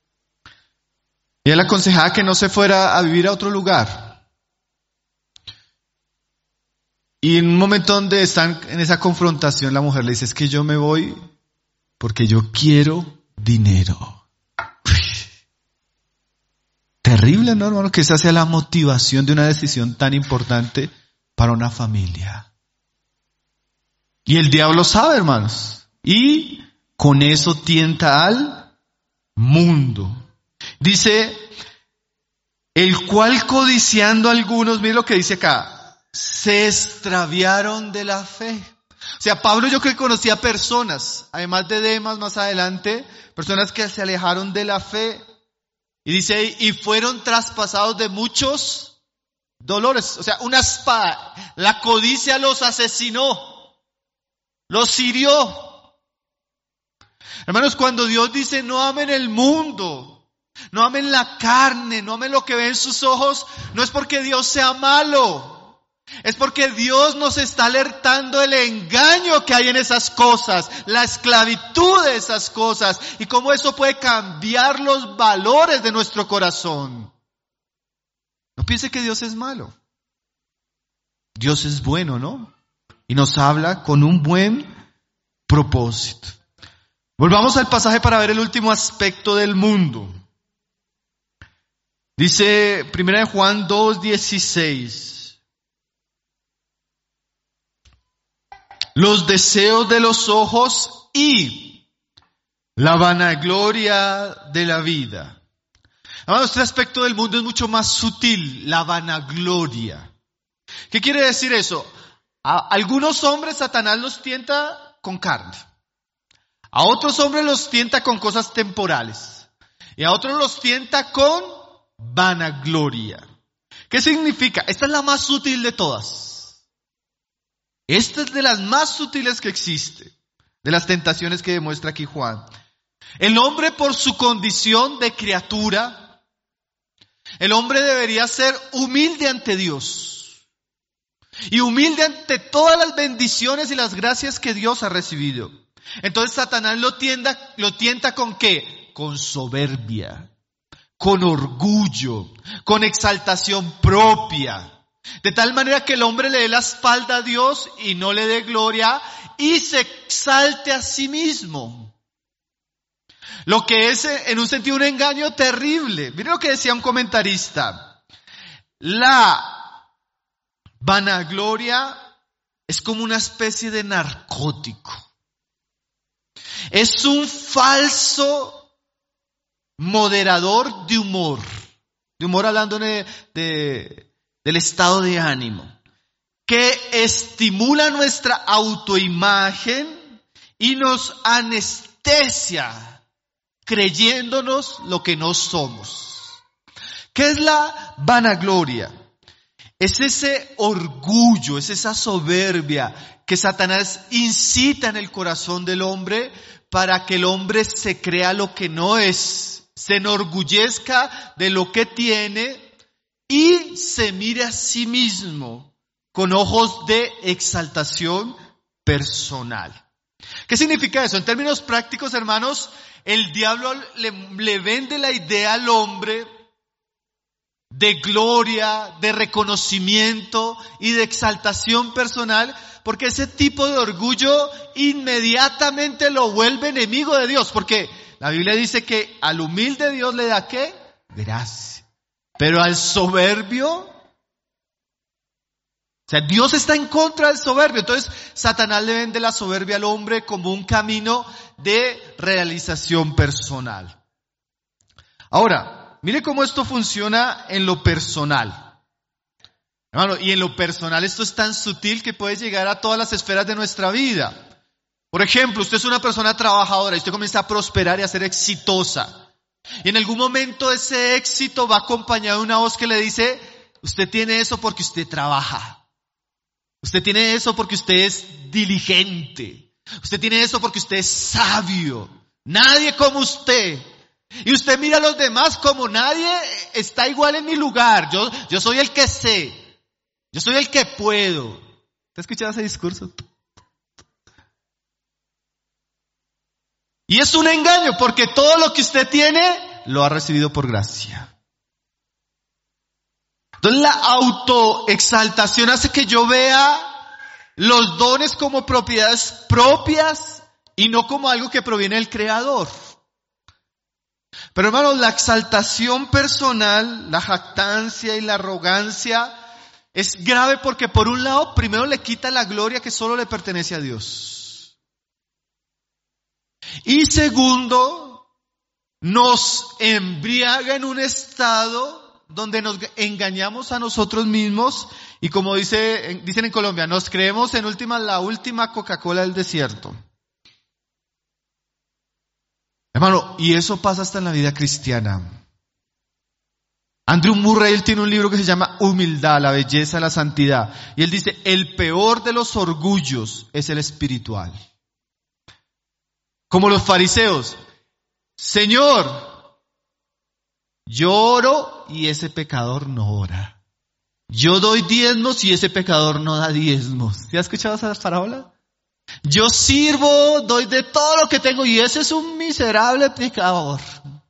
y él aconsejaba que no se fuera a vivir a otro lugar. Y en un momento donde están en esa confrontación, la mujer le dice, es que yo me voy porque yo quiero dinero. Terrible, ¿no, hermano? Que esa sea la motivación de una decisión tan importante para una familia. Y el diablo sabe, hermanos. Y con eso tienta al mundo. Dice, el cual codiciando algunos, mire lo que dice acá, se extraviaron de la fe. O sea, Pablo yo creo que conocía personas, además de Demas más adelante, personas que se alejaron de la fe. Y dice, y fueron traspasados de muchos dolores. O sea, una espada, la codicia los asesinó, los hirió. Hermanos, cuando Dios dice no amen el mundo, no amen la carne, no amen lo que ven sus ojos, no es porque Dios sea malo, es porque Dios nos está alertando del engaño que hay en esas cosas, la esclavitud de esas cosas y cómo eso puede cambiar los valores de nuestro corazón. No piense que Dios es malo. Dios es bueno, ¿no? Y nos habla con un buen propósito. Volvamos al pasaje para ver el último aspecto del mundo. Dice primera de Juan dos dieciséis. Los deseos de los ojos y la vanagloria de la vida. Ahora, este aspecto del mundo es mucho más sutil, la vanagloria. ¿Qué quiere decir eso? A algunos hombres Satanás los tienta con carne. A otros hombres los tienta con cosas temporales. Y a otros los tienta con vanagloria. ¿Qué significa? Esta es la más sutil de todas. Esta es de las más sutiles que existe. De las tentaciones que demuestra aquí Juan. El hombre por su condición de criatura, el hombre debería ser humilde ante Dios. Y humilde ante todas las bendiciones y las gracias que Dios ha recibido. Entonces Satanás lo tienda, lo tienta ¿con qué? Con soberbia, con orgullo, con exaltación propia. De tal manera que el hombre le dé la espalda a Dios y no le dé gloria y se exalte a sí mismo. Lo que es en un sentido un engaño terrible. Miren lo que decía un comentarista. La vanagloria es como una especie de narcótico. Es un falso moderador de humor. De humor hablando de, de, del estado de ánimo. Que estimula nuestra autoimagen y nos anestesia creyéndonos lo que no somos. ¿Qué es la vanagloria? Es ese orgullo, es esa soberbia que Satanás incita en el corazón del hombre para que el hombre se crea lo que no es, se enorgullezca de lo que tiene y se mire a sí mismo con ojos de exaltación personal. ¿Qué significa eso? En términos prácticos, hermanos, el diablo le, le vende la idea al hombre de gloria, de reconocimiento y de exaltación personal, porque ese tipo de orgullo inmediatamente lo vuelve enemigo de Dios, porque la Biblia dice que al humilde Dios le da ¿qué? Gracia. Pero al soberbio, o sea, Dios está en contra del soberbio. Entonces, Satanás le vende la soberbia al hombre como un camino de realización personal. Ahora, mire cómo esto funciona en lo personal. Hermano, y en lo personal esto es tan sutil que puede llegar a todas las esferas de nuestra vida. Por ejemplo, usted es una persona trabajadora y usted comienza a prosperar y a ser exitosa. Y en algún momento ese éxito va acompañado de una voz que le dice, usted tiene eso porque usted trabaja. Usted tiene eso porque usted es diligente. Usted tiene eso porque usted es sabio. Nadie como usted. Y usted mira a los demás como nadie está igual en mi lugar. Yo, yo soy el que sé. Yo soy el que puedo. ¿Te has escuchado ese discurso? Y es un engaño porque todo lo que usted tiene lo ha recibido por gracia. Entonces la autoexaltación hace que yo vea los dones como propiedades propias y no como algo que proviene del Creador. Pero hermanos, la exaltación personal, la jactancia y la arrogancia es grave porque por un lado primero le quita la gloria que solo le pertenece a Dios. Y segundo, nos embriaga en un estado donde nos engañamos a nosotros mismos y como dice, dicen en Colombia, nos creemos en última la última Coca-Cola del desierto. Hermano, y eso pasa hasta en la vida cristiana. Andrew Murray, él tiene un libro que se llama Humildad, la belleza, la santidad. Y él dice, el peor de los orgullos es el espiritual. Como los fariseos. Señor, yo oro y ese pecador no ora. Yo doy diezmos y ese pecador no da diezmos. ¿Sí has escuchado esas parábolas? Yo sirvo, doy de todo lo que tengo y ese es un miserable pecador.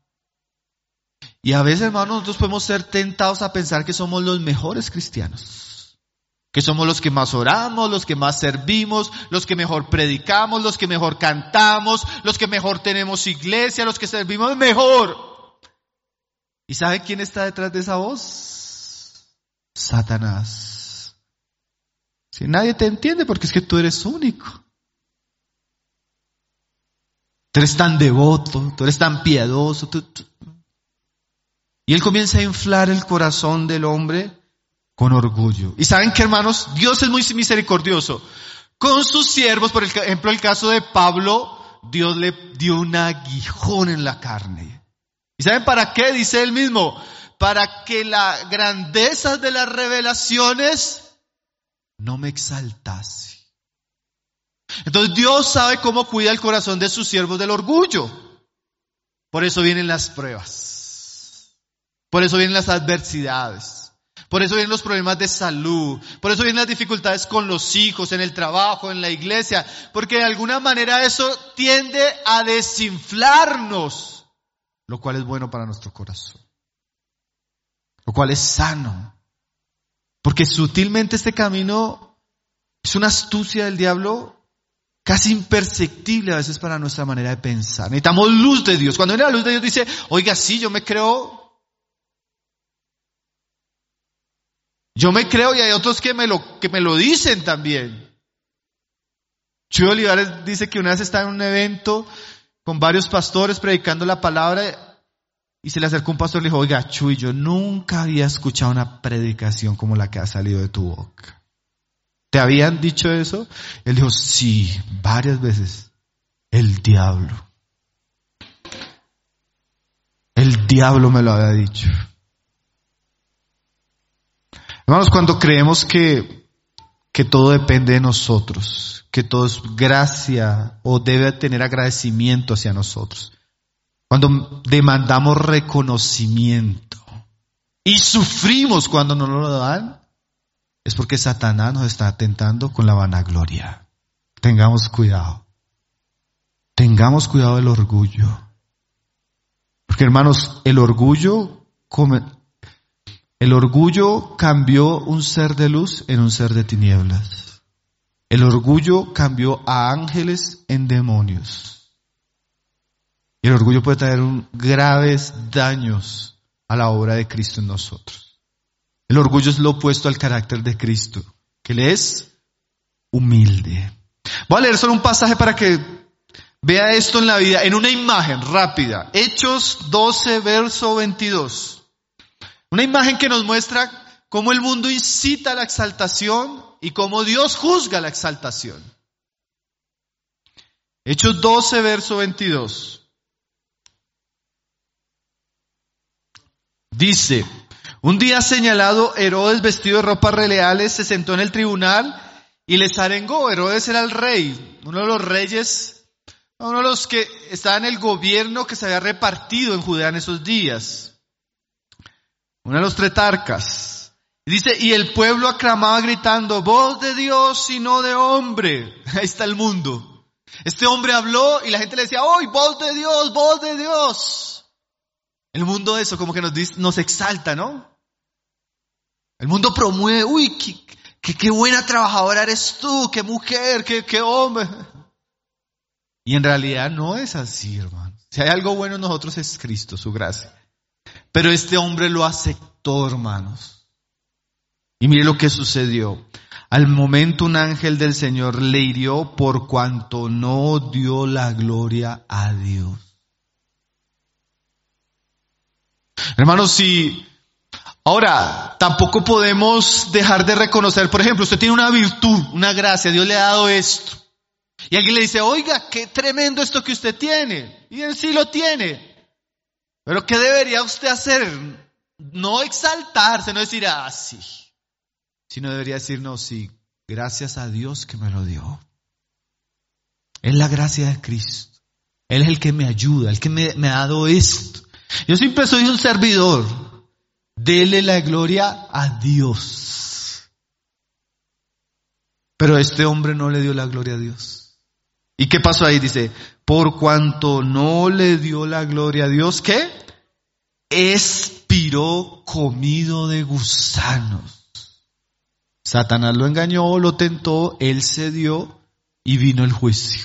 Y a veces, hermanos, nosotros podemos ser tentados a pensar que somos los mejores cristianos. Que somos los que más oramos, los que más servimos, los que mejor predicamos, los que mejor cantamos, los que mejor tenemos iglesia, los que servimos mejor. ¿Y sabe quién está detrás de esa voz? Satanás. Si nadie te entiende porque es que tú eres único. Tú eres tan devoto, tú eres tan piadoso. Tú, tú. Y él comienza a inflar el corazón del hombre con orgullo. Y saben que, hermanos, Dios es muy misericordioso. Con sus siervos, por ejemplo, el caso de Pablo, Dios le dio un aguijón en la carne. ¿Y saben para qué? Dice él mismo, para que la grandeza de las revelaciones no me exaltase. Entonces Dios sabe cómo cuida el corazón de sus siervos del orgullo. Por eso vienen las pruebas. Por eso vienen las adversidades. Por eso vienen los problemas de salud, por eso vienen las dificultades con los hijos, en el trabajo, en la iglesia, porque de alguna manera eso tiende a desinflarnos, lo cual es bueno para nuestro corazón, lo cual es sano, porque sutilmente este camino es una astucia del diablo casi imperceptible a veces para nuestra manera de pensar. Necesitamos luz de Dios. Cuando viene la luz de Dios dice, oiga, sí, yo me creo... Yo me creo y hay otros que me lo, que me lo dicen también. Chuy Olivares dice que una vez estaba en un evento con varios pastores predicando la palabra y se le acercó un pastor y le dijo, oiga, Chuy, yo nunca había escuchado una predicación como la que ha salido de tu boca. ¿Te habían dicho eso? Él dijo, sí, varias veces. El diablo. El diablo me lo había dicho. Hermanos, cuando creemos que, que todo depende de nosotros, que todo es gracia o debe tener agradecimiento hacia nosotros, cuando demandamos reconocimiento y sufrimos cuando no nos lo dan, es porque Satanás nos está tentando con la vanagloria. Tengamos cuidado. Tengamos cuidado del orgullo. Porque hermanos, el orgullo come, El orgullo cambió un ser de luz en un ser de tinieblas. El orgullo cambió a ángeles en demonios. Y el orgullo puede traer un, graves daños a la obra de Cristo en nosotros. El orgullo es lo opuesto al carácter de Cristo, que Él es humilde. Voy a leer solo un pasaje para que vea esto en la vida, en una imagen rápida. Hechos doce, verso veintidós. Una imagen que nos muestra cómo el mundo incita a la exaltación y cómo Dios juzga la exaltación. Hechos doce, verso veintidós. Dice, un día señalado, Herodes, vestido de ropas reales, se sentó en el tribunal y les arengó. Herodes era el rey, uno de los reyes, uno de los que estaba en el gobierno que se había repartido en Judea en esos días. Uno de los tetrarcas. Y dice, y el pueblo aclamaba gritando, voz de Dios y no de hombre. Ahí está el mundo. Este hombre habló y la gente le decía, ¡oh, voz de Dios, voz de Dios! El mundo eso como que nos, dice, nos exalta, ¿no? El mundo promueve, uy, qué, qué, qué buena trabajadora eres tú, qué mujer, qué, qué hombre. Y en realidad no es así, hermano. Si hay algo bueno en nosotros es Cristo, su gracia. Pero este hombre lo aceptó, hermanos. Y mire lo que sucedió. Al momento un ángel del Señor le hirió por cuanto no dio la gloria a Dios. Hermanos, si ahora tampoco podemos dejar de reconocer, por ejemplo, usted tiene una virtud, una gracia, Dios le ha dado esto. Y alguien le dice, oiga, qué tremendo esto que usted tiene. Y él sí lo tiene. Pero ¿qué debería usted hacer? No exaltarse, no decir, ah, sí. Sino debería decir, no, sí, gracias a Dios que me lo dio. Es la gracia de Cristo. Él es el que me ayuda, el que me, me ha dado esto. Yo siempre soy un servidor. Dele la gloria a Dios. Pero este hombre no le dio la gloria a Dios. ¿Y qué pasó ahí? Dice, por cuanto no le dio la gloria a Dios, ¿qué? Expiró comido de gusanos. Satanás lo engañó, lo tentó, él cedió y vino el juicio.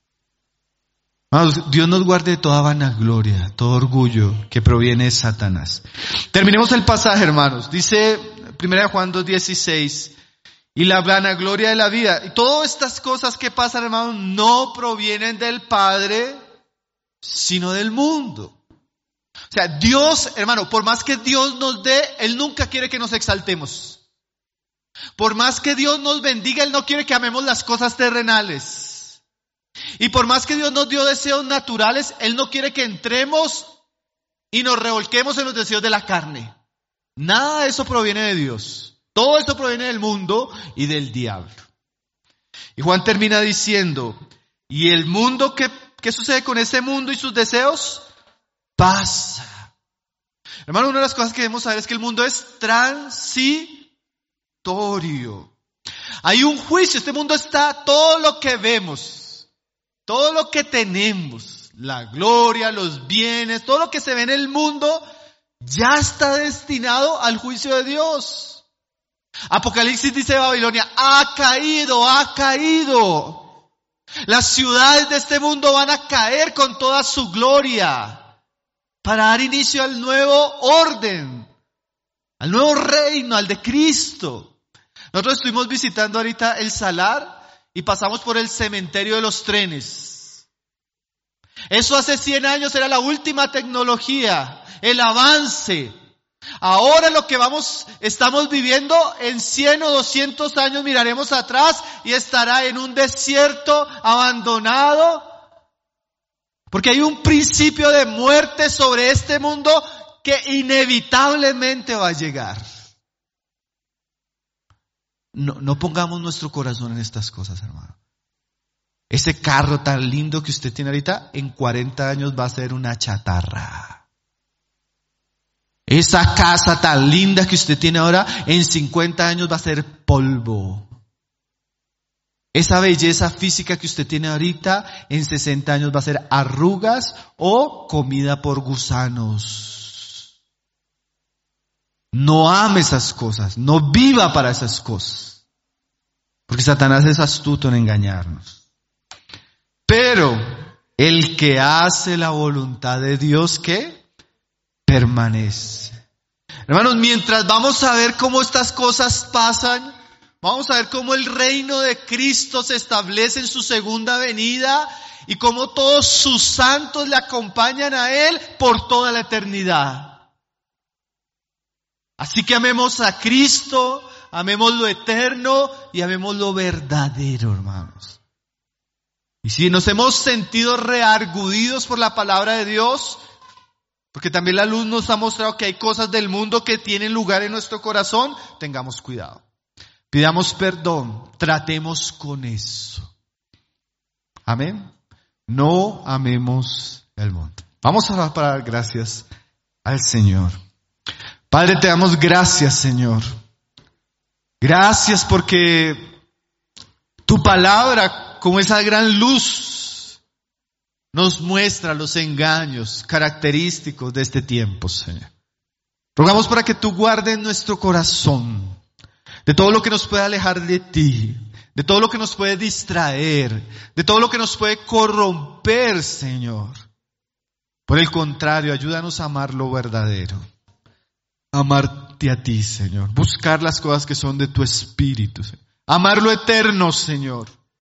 Dios nos guarde de toda vanagloria, todo orgullo que proviene de Satanás. Terminemos el pasaje, hermanos. Dice primera Juan dos dieciséis. Y la vanagloria de la vida. Y todas estas cosas que pasan, hermanos, no provienen del Padre, sino del mundo. O sea, Dios, hermano, por más que Dios nos dé, Él nunca quiere que nos exaltemos. Por más que Dios nos bendiga, Él no quiere que amemos las cosas terrenales. Y por más que Dios nos dio deseos naturales, Él no quiere que entremos y nos revolquemos en los deseos de la carne. Nada de eso proviene de Dios. Todo esto proviene del mundo y del diablo. Y Juan termina diciendo, ¿y el mundo qué, qué sucede con ese mundo y sus deseos? Pasa. Hermano, una de las cosas que debemos saber es que el mundo es transitorio. Hay un juicio, este mundo está, todo lo que vemos, todo lo que tenemos, la gloria, los bienes, todo lo que se ve en el mundo, ya está destinado al juicio de Dios. Apocalipsis dice Babilonia, ha caído, ha caído. Las ciudades de este mundo van a caer con toda su gloria para dar inicio al nuevo orden, al nuevo reino, al de Cristo. Nosotros estuvimos visitando ahorita el Salar y pasamos por el cementerio de los trenes. Eso hace cien años era la última tecnología, el avance. Ahora lo que vamos, estamos viviendo en cien o doscientos años miraremos atrás y estará en un desierto abandonado. Porque hay un principio de muerte sobre este mundo que inevitablemente va a llegar. No, no pongamos nuestro corazón en estas cosas, hermano. Ese carro tan lindo que usted tiene ahorita, en cuarenta años va a ser una chatarra. Esa casa tan linda que usted tiene ahora, en cincuenta años va a ser polvo. Esa belleza física que usted tiene ahorita, en sesenta años va a ser arrugas o comida por gusanos. No ame esas cosas, no viva para esas cosas. Porque Satanás es astuto en engañarnos. Pero el que hace la voluntad de Dios, ¿qué? Permanece. Hermanos, mientras vamos a ver cómo estas cosas pasan, vamos a ver cómo el reino de Cristo se establece en su segunda venida y cómo todos sus santos le acompañan a Él por toda la eternidad. Así que amemos a Cristo, amemos lo eterno y amemos lo verdadero, hermanos. Y si nos hemos sentido reargudidos por la palabra de Dios, porque también la luz nos ha mostrado que hay cosas del mundo que tienen lugar en nuestro corazón, tengamos cuidado. Pidamos perdón, tratemos con eso. Amén. No amemos el mundo. Vamos a dar gracias al Señor. Padre, te damos gracias, Señor. Gracias porque tu palabra, como esa gran luz, nos muestra los engaños característicos de este tiempo, Señor. Rogamos para que tú guardes nuestro corazón de todo lo que nos puede alejar de ti, de todo lo que nos puede distraer, de todo lo que nos puede corromper, Señor. Por el contrario, ayúdanos a amar lo verdadero. Amarte a ti, Señor. Buscar las cosas que son de tu espíritu, Señor. Amar lo eterno, Señor.